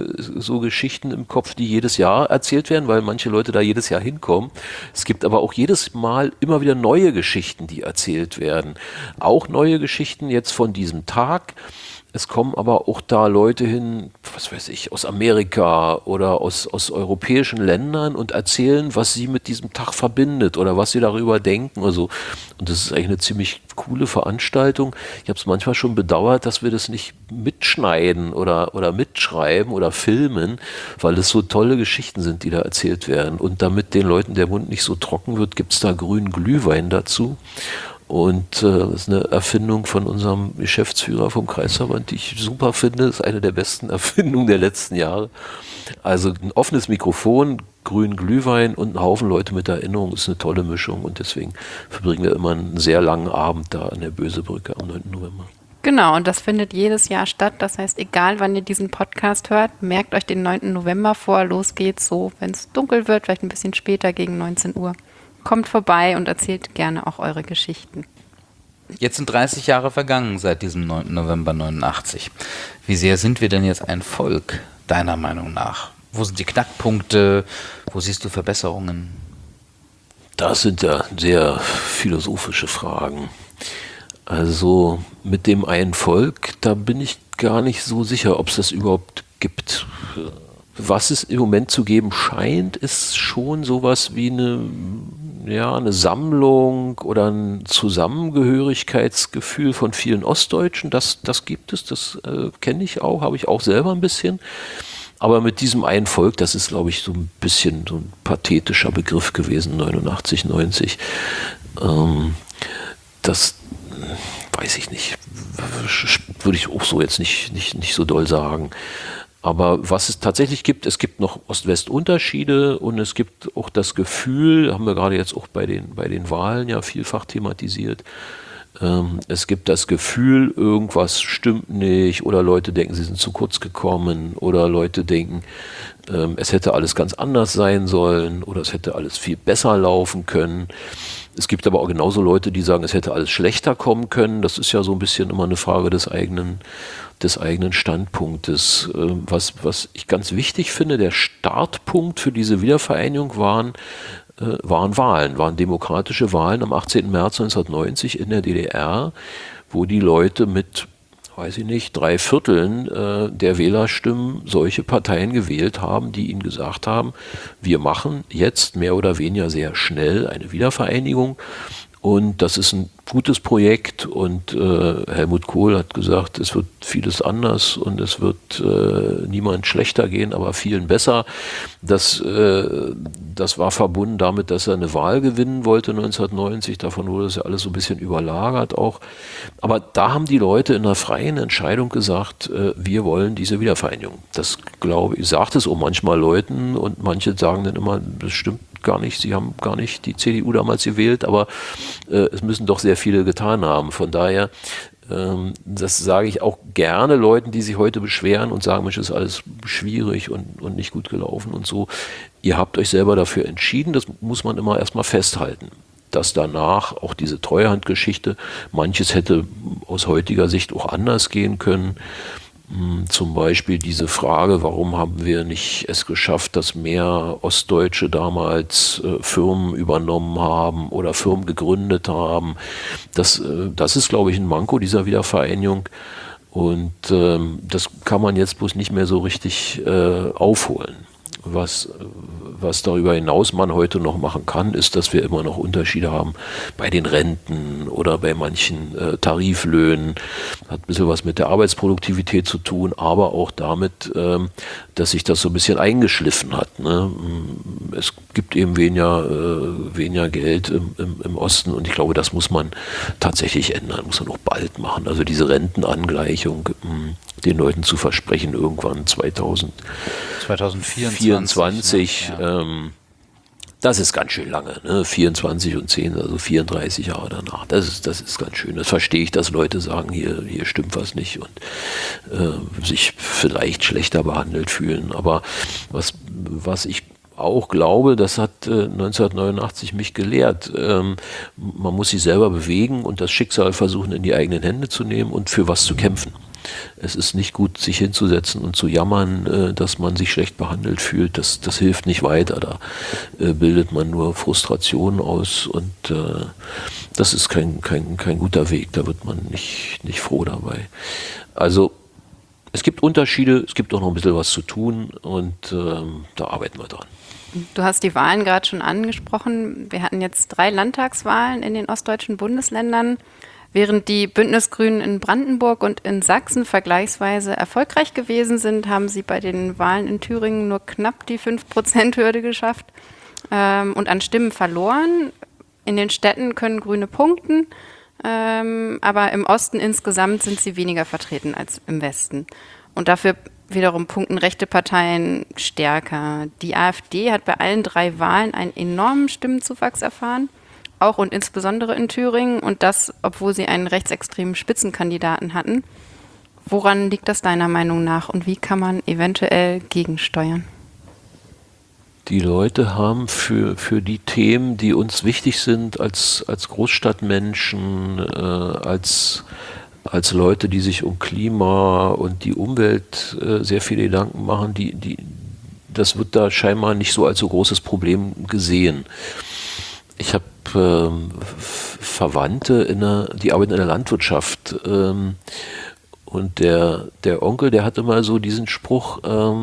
so Geschichten im Kopf, die jedes Jahr erzählt werden, weil manche Leute da jedes Jahr hinkommen. Es gibt aber auch jedes Mal immer wieder neue Geschichten, die erzählt werden. Auch neue Geschichten jetzt von diesem Tag. Es kommen aber auch da Leute hin, was weiß ich, aus Amerika oder aus europäischen Ländern und erzählen, was sie mit diesem Tag verbindet oder was sie darüber denken oder so. Und das ist eigentlich eine ziemlich coole Veranstaltung. Ich habe es manchmal schon bedauert, dass wir das nicht mitschneiden oder mitschreiben oder filmen, weil es so tolle Geschichten sind, die da erzählt werden. Und damit den Leuten der Mund nicht so trocken wird, gibt es da grünen Glühwein dazu. Und das ist eine Erfindung von unserem Geschäftsführer vom Kreisverband, die ich super finde. Das ist eine der besten Erfindungen der letzten Jahre. Also ein offenes Mikrofon, grünen Glühwein und ein Haufen Leute mit Erinnerung ist eine tolle Mischung. Und deswegen verbringen wir immer einen sehr langen Abend da an der Bösebrücke am 9. November. Genau, und das findet jedes Jahr statt. Das heißt, egal wann ihr diesen Podcast hört, merkt euch den 9. November vor. Los geht's so, wenn es dunkel wird, vielleicht ein bisschen später gegen 19 Uhr. Kommt vorbei und erzählt gerne auch eure Geschichten. Jetzt sind 30 Jahre vergangen seit diesem 9. November 89. Wie sehr sind wir denn jetzt ein Volk, deiner Meinung nach? Wo sind die Knackpunkte? Wo siehst du Verbesserungen? Das sind ja sehr philosophische Fragen. Also mit dem einen Volk, da bin ich gar nicht so sicher, ob es das überhaupt gibt. Was es im Moment zu geben scheint, ist schon sowas wie eine Sammlung oder ein Zusammengehörigkeitsgefühl von vielen Ostdeutschen. Das gibt es, das kenne ich auch, habe ich auch selber ein bisschen. Aber mit diesem einen Volk, das ist, glaube ich, so ein bisschen so ein pathetischer Begriff gewesen, 89, 90. Das weiß ich nicht. Würde ich auch so jetzt nicht so doll sagen. Aber was es tatsächlich gibt, es gibt noch Ost-West-Unterschiede und es gibt auch das Gefühl, haben wir gerade jetzt auch bei den Wahlen ja vielfach thematisiert, es gibt das Gefühl, irgendwas stimmt nicht oder Leute denken, sie sind zu kurz gekommen oder Leute denken, es hätte alles ganz anders sein sollen oder es hätte alles viel besser laufen können. Es gibt aber auch genauso Leute, die sagen, es hätte alles schlechter kommen können. Das ist ja so ein bisschen immer eine Frage des eigenen Standpunktes. Was ich ganz wichtig finde, der Startpunkt für diese Wiedervereinigung waren waren demokratische Wahlen am 18. März 1990 in der DDR, wo die Leute mit, weiß ich nicht, 3/4 der Wählerstimmen solche Parteien gewählt haben, die ihnen gesagt haben, wir machen jetzt mehr oder weniger sehr schnell eine Wiedervereinigung. Und das ist ein gutes Projekt und Helmut Kohl hat gesagt, es wird vieles anders und es wird niemand schlechter gehen, aber vielen besser. Das war verbunden damit, dass er eine Wahl gewinnen wollte 1990. Davon wurde das ja alles so ein bisschen überlagert auch. Aber da haben die Leute in einer freien Entscheidung gesagt, wir wollen diese Wiedervereinigung. Das glaube ich, sagt es auch manchmal Leuten und manche sagen dann immer, das stimmt gar nicht, sie haben gar nicht die CDU damals gewählt, aber es müssen doch sehr viele getan haben. Von daher, das sage ich auch gerne Leuten, die sich heute beschweren und sagen, Mensch, ist alles schwierig und nicht gut gelaufen und so. Ihr habt euch selber dafür entschieden, das muss man immer erstmal festhalten. Dass danach auch diese Treuhandgeschichte, manches hätte aus heutiger Sicht auch anders gehen können. Zum Beispiel diese Frage, warum haben wir nicht es geschafft, dass mehr Ostdeutsche damals Firmen übernommen haben oder Firmen gegründet haben. Das ist, glaube ich, ein Manko dieser Wiedervereinigung. Und das kann man jetzt bloß nicht mehr so richtig aufholen. Was darüber hinaus man heute noch machen kann, ist, dass wir immer noch Unterschiede haben bei den Renten oder bei manchen Tariflöhnen. Hat ein bisschen was mit der Arbeitsproduktivität zu tun, aber auch damit, dass sich das so ein bisschen eingeschliffen hat. Ne? Es gibt eben weniger Geld im Osten und ich glaube, das muss man tatsächlich ändern, muss man auch bald machen. Also diese Rentenangleichung den Leuten zu versprechen, irgendwann 2024, ja. Das ist ganz schön lange, ne? 24 und 10, also 34 Jahre danach. Das ist ganz schön. Das verstehe ich, dass Leute sagen, hier stimmt was nicht und sich vielleicht schlechter behandelt fühlen. Aber was ich auch glaube, das hat 1989 mich gelehrt. Man muss sich selber bewegen und das Schicksal versuchen, in die eigenen Hände zu nehmen und für was zu kämpfen. Es ist nicht gut, sich hinzusetzen und zu jammern, dass man sich schlecht behandelt fühlt. Das hilft nicht weiter. Da bildet man nur Frustration aus und das ist kein guter Weg. Da wird man nicht froh dabei. Also es gibt Unterschiede, es gibt auch noch ein bisschen was zu tun und da arbeiten wir dran. Du hast die Wahlen gerade schon angesprochen. Wir hatten jetzt 3 Landtagswahlen in den ostdeutschen Bundesländern. Während die Bündnisgrünen in Brandenburg und in Sachsen vergleichsweise erfolgreich gewesen sind, haben sie bei den Wahlen in Thüringen nur knapp die 5%-Hürde geschafft und an Stimmen verloren. In den Städten können Grüne punkten, aber im Osten insgesamt sind sie weniger vertreten als im Westen. Und dafür wiederum punkten rechte Parteien stärker. Die AfD hat bei allen 3 Wahlen einen enormen Stimmenzuwachs erfahren. Auch und insbesondere in Thüringen und das, obwohl sie einen rechtsextremen Spitzenkandidaten hatten. Woran liegt das deiner Meinung nach und wie kann man eventuell gegensteuern? Die Leute haben für die Themen, die uns wichtig sind als Großstadtmenschen, als Leute, die sich um Klima und die Umwelt sehr viele Gedanken machen, das wird da scheinbar nicht so als so großes Problem gesehen. Ich habe Verwandte, die arbeiten in der Landwirtschaft und der Onkel, der hat immer so diesen Spruch,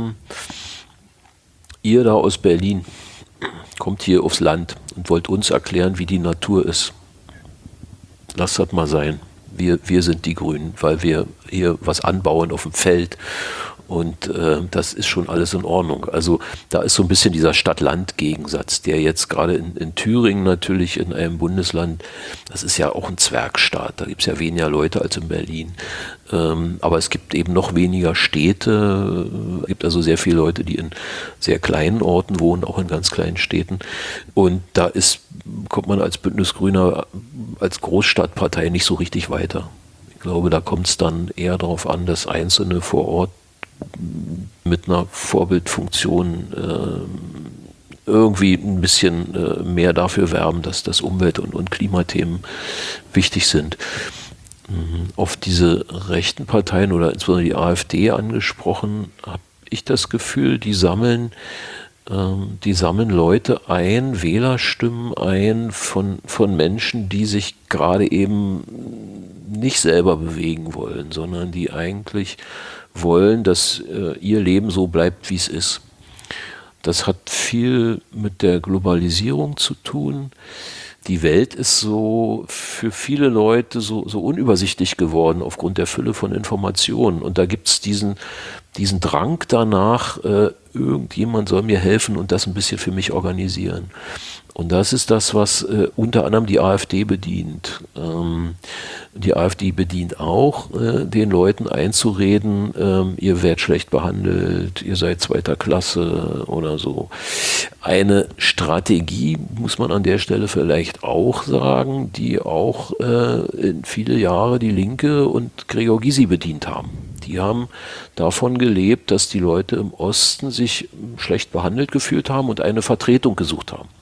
ihr da aus Berlin kommt hier aufs Land und wollt uns erklären, wie die Natur ist. Lasst das mal sein. Wir sind die Grünen, weil wir hier was anbauen auf dem Feld. Und das ist schon alles in Ordnung. Also da ist so ein bisschen dieser Stadt-Land-Gegensatz, der jetzt gerade in Thüringen natürlich in einem Bundesland, das ist ja auch ein Zwergstaat, da gibt es ja weniger Leute als in Berlin. Aber es gibt eben noch weniger Städte, es gibt also sehr viele Leute, die in sehr kleinen Orten wohnen, auch in ganz kleinen Städten. Und da kommt man als Bündnisgrüner, als Großstadtpartei nicht so richtig weiter. Ich glaube, da kommt es dann eher darauf an, dass Einzelne vor Ort mit einer Vorbildfunktion irgendwie ein bisschen mehr dafür werben, dass das Umwelt- und Klimathemen wichtig sind. Auf diese rechten Parteien oder insbesondere die AfD angesprochen, habe ich das Gefühl, die sammeln Die sammeln Leute ein, Wählerstimmen ein von Menschen, die sich gerade eben nicht selber bewegen wollen, sondern die eigentlich wollen, dass ihr Leben so bleibt, wie es ist. Das hat viel mit der Globalisierung zu tun. Die Welt ist so für viele Leute so unübersichtlich geworden aufgrund der Fülle von Informationen. Und da gibt es diesen Drang danach, irgendjemand soll mir helfen und das ein bisschen für mich organisieren. Und das ist das, was unter anderem die AfD bedient. Die AfD bedient auch, den Leuten einzureden, ihr werdet schlecht behandelt, ihr seid zweiter Klasse oder so. Eine Strategie, muss man an der Stelle vielleicht auch sagen, die auch in viele Jahre die Linke und Gregor Gysi bedient haben. Die haben davon gelebt, dass die Leute im Osten sich schlecht behandelt gefühlt haben und eine Vertretung gesucht haben.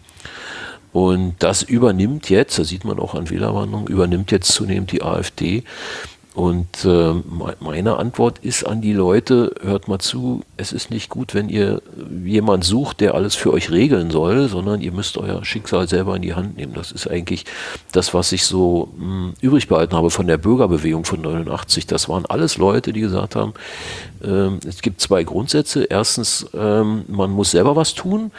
Und das übernimmt jetzt, das sieht man auch an Wählerwanderung, übernimmt jetzt zunehmend die AfD. Und meine Antwort ist an die Leute, hört mal zu, es ist nicht gut, wenn ihr jemand sucht, der alles für euch regeln soll, sondern ihr müsst euer Schicksal selber in die Hand nehmen. Das ist eigentlich das, was ich so übrig behalten habe von der Bürgerbewegung von 89. Das waren alles Leute, die gesagt haben, es gibt zwei Grundsätze. Erstens, man muss selber was tun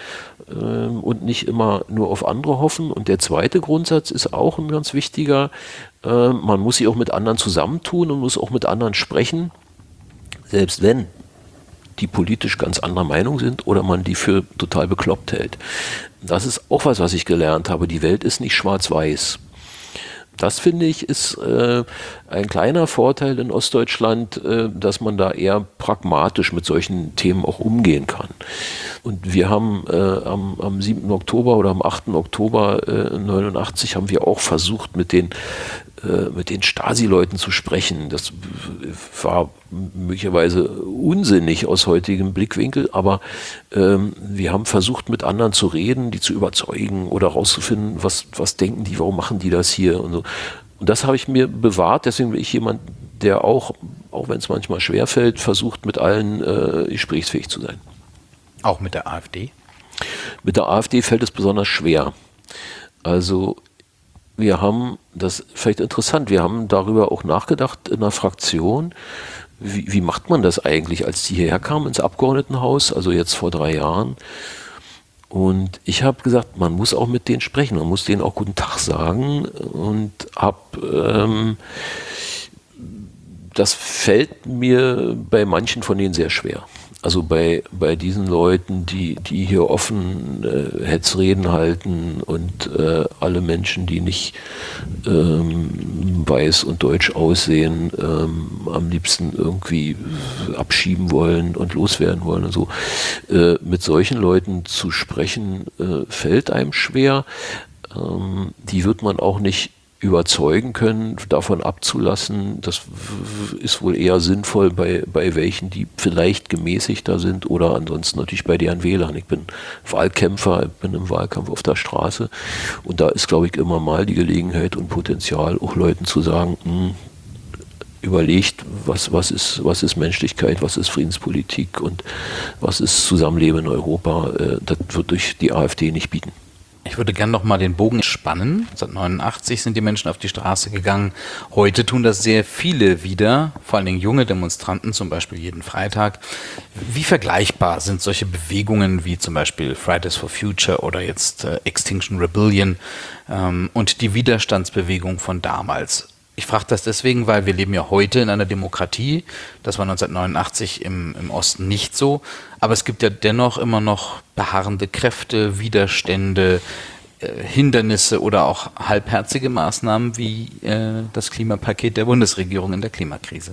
und nicht immer nur auf andere hoffen. Und der zweite Grundsatz ist auch ein ganz wichtiger, man muss sich auch mit anderen zusammentun und muss auch mit anderen sprechen, selbst wenn die politisch ganz anderer Meinung sind oder man die für total bekloppt hält. Das ist auch was ich gelernt habe. Die Welt ist nicht schwarz-weiß. Das, finde ich, ist ein kleiner Vorteil in Ostdeutschland, dass man da eher pragmatisch mit solchen Themen auch umgehen kann. Und wir haben am 7. Oktober oder am 8. Oktober 89 haben wir auch versucht, mit den Stasi-Leuten zu sprechen. Das war möglicherweise unsinnig aus heutigem Blickwinkel, aber wir haben versucht, mit anderen zu reden, die zu überzeugen oder rauszufinden, was denken die, warum machen die das hier und so. Und das habe ich mir bewahrt, deswegen bin ich jemand, der auch wenn es manchmal schwerfällt, versucht, mit allen gesprächsfähig zu sein. Auch mit der AfD? Mit der AfD fällt es besonders schwer. Also wir haben, das ist vielleicht interessant, wir haben darüber auch nachgedacht in der Fraktion, wie macht man das eigentlich, als die hierher kamen ins Abgeordnetenhaus, also jetzt vor 3 Jahren. Und ich habe gesagt, man muss auch mit denen sprechen, man muss denen auch guten Tag sagen und das fällt mir bei manchen von denen sehr schwer. Also bei diesen Leuten, die hier offen Hetzreden halten und alle Menschen, die nicht weiß und deutsch aussehen, am liebsten irgendwie abschieben wollen und loswerden wollen und so. Mit solchen Leuten zu sprechen, fällt einem schwer. Die wird man auch nicht überzeugen können, davon abzulassen. Das ist wohl eher sinnvoll bei welchen, die vielleicht gemäßigter sind oder ansonsten natürlich bei deren Wählern. Ich bin Wahlkämpfer, ich bin im Wahlkampf auf der Straße und da ist, glaube ich, immer mal die Gelegenheit und Potenzial, auch Leuten zu sagen, überlegt, was ist Menschlichkeit, was ist Friedenspolitik und was ist Zusammenleben in Europa. Das wird durch die AfD nicht bieten. Ich würde gerne noch mal den Bogen spannen. 1989 sind die Menschen auf die Straße gegangen. Heute tun das sehr viele wieder, vor allen Dingen junge Demonstranten, zum Beispiel jeden Freitag. Wie vergleichbar sind solche Bewegungen wie zum Beispiel Fridays for Future oder jetzt Extinction Rebellion und die Widerstandsbewegung von damals? Ich frage das deswegen, weil wir leben ja heute in einer Demokratie. Das war 1989 im Osten nicht so. Aber es gibt ja dennoch immer noch beharrende Kräfte, Widerstände, Hindernisse oder auch halbherzige Maßnahmen wie das Klimapaket der Bundesregierung in der Klimakrise.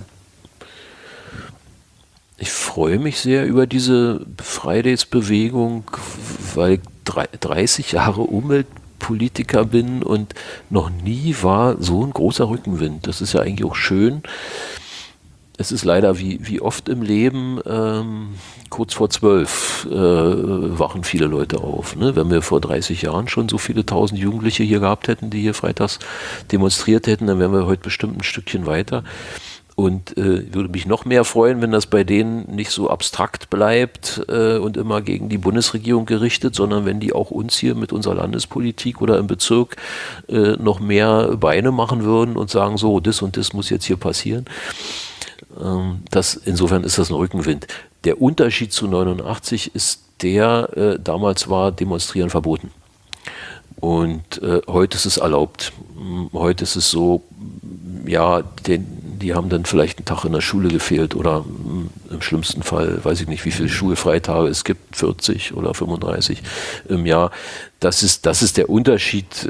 Ich freue mich sehr über diese Fridays-Bewegung, weil ich 30 Jahre Umweltpolitiker bin und noch nie war so ein großer Rückenwind. Das ist ja eigentlich auch schön. Es ist leider wie oft im Leben, kurz vor 12 wachen viele Leute auf. Ne? Wenn wir vor 30 Jahren schon so viele 1000 Jugendliche hier gehabt hätten, die hier freitags demonstriert hätten, dann wären wir heute bestimmt ein Stückchen weiter. Und würde mich noch mehr freuen, wenn das bei denen nicht so abstrakt bleibt und immer gegen die Bundesregierung gerichtet, sondern wenn die auch uns hier mit unserer Landespolitik oder im Bezirk noch mehr Beine machen würden und sagen, so, das und das muss jetzt hier passieren. Insofern ist das ein Rückenwind. Der Unterschied zu 89 ist damals war Demonstrieren verboten. Und heute ist es erlaubt. Heute ist es so, ja, die haben dann vielleicht einen Tag in der Schule gefehlt oder im schlimmsten Fall, weiß ich nicht, wie viele Schulfreitage es gibt, 40 oder 35 im Jahr. Das ist der Unterschied.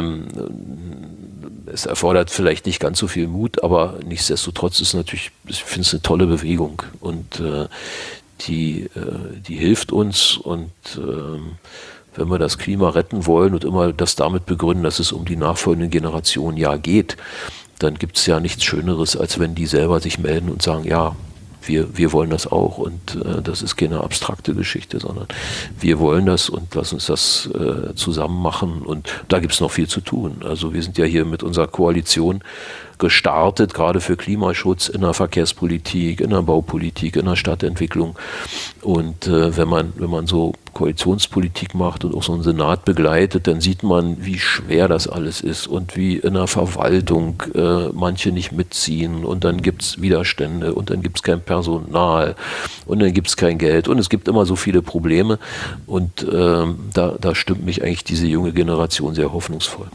Es erfordert vielleicht nicht ganz so viel Mut, aber nichtsdestotrotz ist natürlich, ich finde es eine tolle Bewegung und die hilft uns und wenn wir das Klima retten wollen und immer das damit begründen, dass es um die nachfolgenden Generationen ja geht, dann gibt es ja nichts Schöneres, als wenn die selber sich melden und sagen, ja, wir wollen das auch und das ist keine abstrakte Geschichte, sondern wir wollen das und lass uns das zusammen machen und da gibt es noch viel zu tun. Also wir sind ja hier mit unserer Koalition gestartet, gerade für Klimaschutz in der Verkehrspolitik, in der Baupolitik, in der Stadtentwicklung und wenn man so Koalitionspolitik macht und auch so einen Senat begleitet, dann sieht man, wie schwer das alles ist und wie in der Verwaltung manche nicht mitziehen und dann gibt es Widerstände und dann gibt es kein Personal und dann gibt es kein Geld und es gibt immer so viele Probleme und da stimmt mich eigentlich diese junge Generation sehr hoffnungsvoll.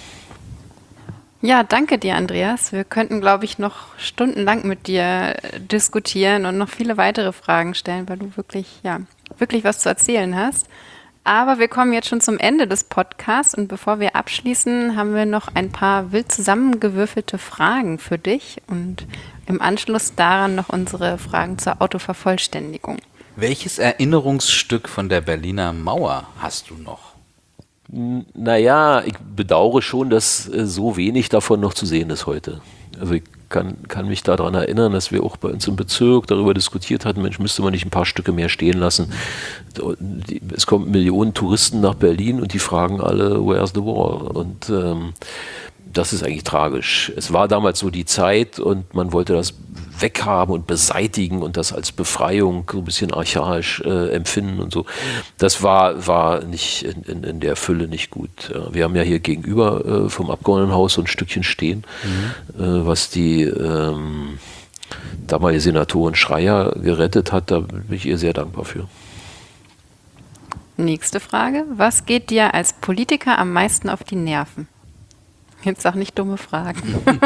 Ja, danke dir, Andreas. Wir könnten, glaube ich, noch stundenlang mit dir diskutieren und noch viele weitere Fragen stellen, weil du wirklich was zu erzählen hast. Aber wir kommen jetzt schon zum Ende des Podcasts und bevor wir abschließen, haben wir noch ein paar wild zusammengewürfelte Fragen für dich und im Anschluss daran noch unsere Fragen zur Autovervollständigung. Welches Erinnerungsstück von der Berliner Mauer hast du noch? Naja, ich bedauere schon, dass so wenig davon noch zu sehen ist heute. Also ich kann mich daran erinnern, dass wir auch bei uns im Bezirk darüber diskutiert hatten, Mensch, müsste man nicht ein paar Stücke mehr stehen lassen. Es kommen Millionen Touristen nach Berlin und die fragen alle, where's the wall? Und das ist eigentlich tragisch. Es war damals so die Zeit und man wollte das weghaben und beseitigen und das als Befreiung so ein bisschen archaisch empfinden und so. Das war nicht in der Fülle nicht gut. Wir haben ja hier gegenüber vom Abgeordnetenhaus so ein Stückchen stehen, was die damalige Senatorin Schreier gerettet hat. Da bin ich ihr sehr dankbar für. Nächste Frage. Was geht dir als Politiker am meisten auf die Nerven? Jetzt sag nicht dumme Fragen.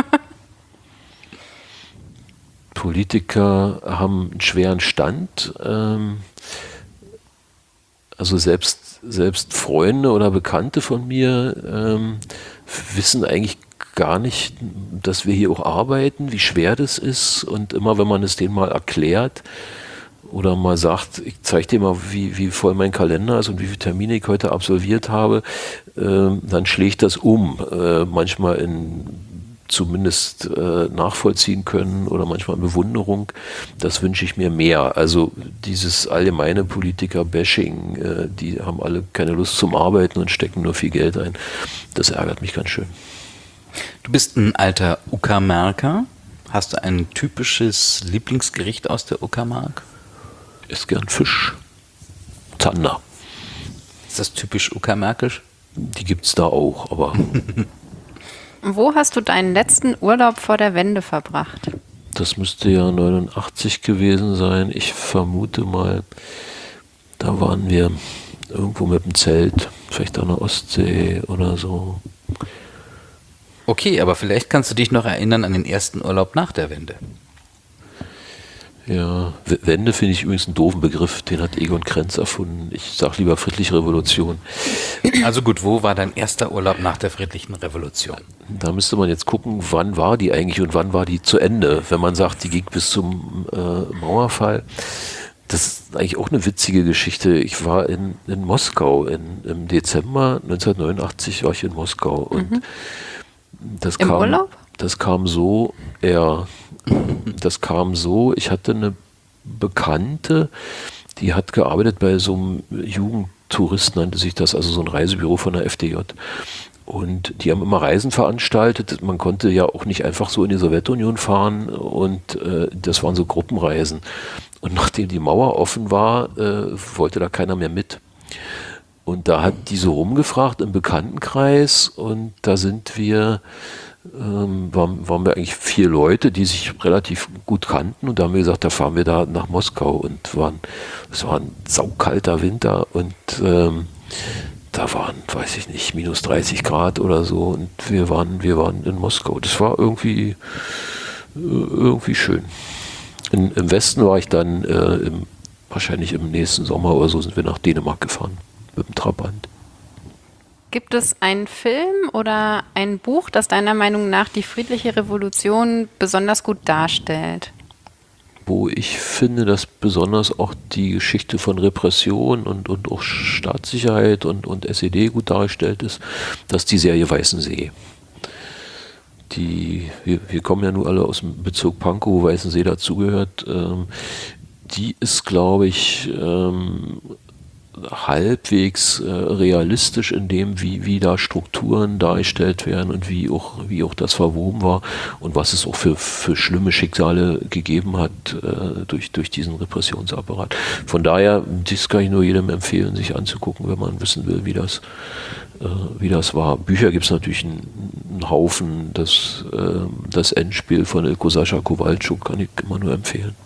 Politiker haben einen schweren Stand. Also selbst Freunde oder Bekannte von mir wissen eigentlich gar nicht, dass wir hier auch arbeiten, wie schwer das ist. Und immer wenn man es denen mal erklärt oder mal sagt, ich zeige dir mal, wie voll mein Kalender ist und wie viele Termine ich heute absolviert habe, dann schlägt das um. Manchmal in zumindest nachvollziehen können oder manchmal in Bewunderung. Das wünsche ich mir mehr. Also dieses allgemeine Politiker-Bashing, die haben alle keine Lust zum Arbeiten und stecken nur viel Geld ein. Das ärgert mich ganz schön. Du bist ein alter Uckermärker. Hast du ein typisches Lieblingsgericht aus der Uckermark? Ist gern Fisch. Zander. Ist das typisch uckermärkisch? Die gibt es da auch, aber... Wo hast du deinen letzten Urlaub vor der Wende verbracht? Das müsste ja 89 gewesen sein. Ich vermute mal, da waren wir irgendwo mit dem Zelt, vielleicht an der Ostsee oder so. Okay, aber vielleicht kannst du dich noch erinnern an den ersten Urlaub nach der Wende. Ja, Wende finde ich übrigens einen doofen Begriff, den hat Egon Krenz erfunden. Ich sage lieber friedliche Revolution. Also gut, wo war dein erster Urlaub nach der friedlichen Revolution? Da müsste man jetzt gucken, wann war die eigentlich und wann war die zu Ende. Wenn man sagt, die ging bis zum Mauerfall. Das ist eigentlich auch eine witzige Geschichte. Ich war in Moskau, im Dezember 1989 war ich in Moskau. Und das Im Urlaub? Das kam so, ja, ich hatte eine Bekannte, die hat gearbeitet bei so einem Jugendtourist, nannte sich das, also so ein Reisebüro von der FDJ. Und die haben immer Reisen veranstaltet. Man konnte ja auch nicht einfach so in die Sowjetunion fahren und das waren so Gruppenreisen. Und nachdem die Mauer offen war, wollte da keiner mehr mit. Und da hat die so rumgefragt im Bekanntenkreis und da sind wir, waren wir eigentlich 4 Leute, die sich relativ gut kannten und da haben wir gesagt, da fahren wir da nach Moskau und es war ein saukalter Winter und da waren, weiß ich nicht, minus 30 Grad oder so und wir waren in Moskau. Das war irgendwie schön. Im Westen war ich dann wahrscheinlich im nächsten Sommer oder so sind wir nach Dänemark gefahren mit dem Trabant. Gibt es einen Film oder ein Buch, das deiner Meinung nach die friedliche Revolution besonders gut darstellt? Wo ich finde, dass besonders auch die Geschichte von Repression und auch Staatssicherheit und SED gut dargestellt ist, dass die Serie Weißensee. Wir kommen ja nur alle aus dem Bezirk Pankow, wo Weißensee dazugehört. Die ist, glaube ich, halbwegs realistisch in dem, wie da Strukturen dargestellt werden und wie auch das verwoben war und was es auch für schlimme Schicksale gegeben hat durch diesen Repressionsapparat. Von daher, das kann ich nur jedem empfehlen, sich anzugucken, wenn man wissen will, wie das war. Bücher gibt es natürlich einen Haufen. Das Endspiel von Ilko Sascha Kowalczuk kann ich immer nur empfehlen.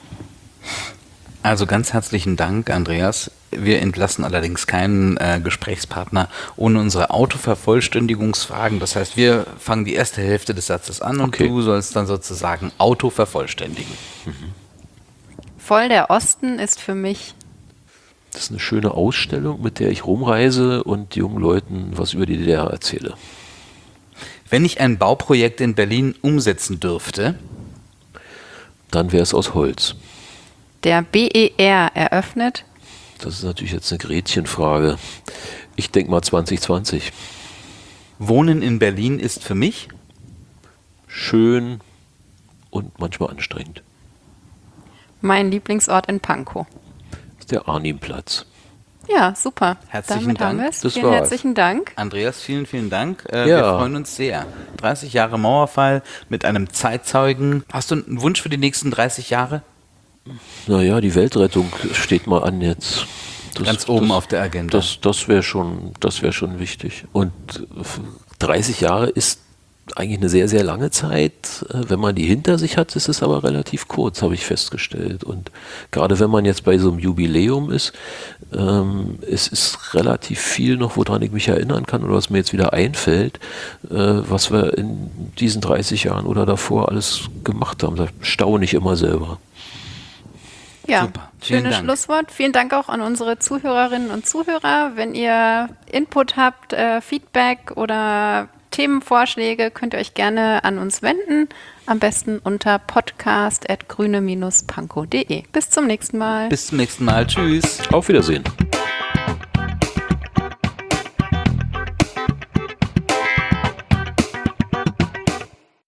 Also ganz herzlichen Dank, Andreas. Wir entlassen allerdings keinen Gesprächspartner ohne unsere Autovervollständigungsfragen. Das heißt, wir fangen die erste Hälfte des Satzes an und du sollst dann sozusagen Auto vervollständigen. Voll der Osten ist für mich... Das ist eine schöne Ausstellung, mit der ich rumreise und jungen Leuten was über die DDR erzähle. Wenn ich ein Bauprojekt in Berlin umsetzen dürfte, dann wäre es aus Holz. Der BER eröffnet. Das ist natürlich jetzt eine Gretchenfrage. Ich denke mal 2020. Wohnen in Berlin ist für mich schön und manchmal anstrengend. Mein Lieblingsort in Pankow. Das ist der Arnimplatz. Ja, super. Herzlichen Damit haben Dank. wir's. Das Vielen war's. herzlichen Dank. Andreas, vielen, vielen Dank. Wir freuen uns sehr. 30 Jahre Mauerfall mit einem Zeitzeugen. Hast du einen Wunsch für die nächsten 30 Jahre? Naja, die Weltrettung steht mal an jetzt. Ganz oben auf der Agenda. Das wäre schon wichtig. Und 30 Jahre ist eigentlich eine sehr, sehr lange Zeit. Wenn man die hinter sich hat, ist es aber relativ kurz, habe ich festgestellt. Und gerade wenn man jetzt bei so einem Jubiläum ist, es ist relativ viel noch, woran ich mich erinnern kann oder was mir jetzt wieder einfällt, was wir in diesen 30 Jahren oder davor alles gemacht haben. Da staune ich immer selber. Ja, super. Vielen schönes Dank. Schlusswort. Vielen Dank auch an unsere Zuhörerinnen und Zuhörer. Wenn ihr Input habt, Feedback oder Themenvorschläge, könnt ihr euch gerne an uns wenden. Am besten unter podcast@grüne-pankow.de. Bis zum nächsten Mal. Bis zum nächsten Mal. Tschüss. Auf Wiedersehen.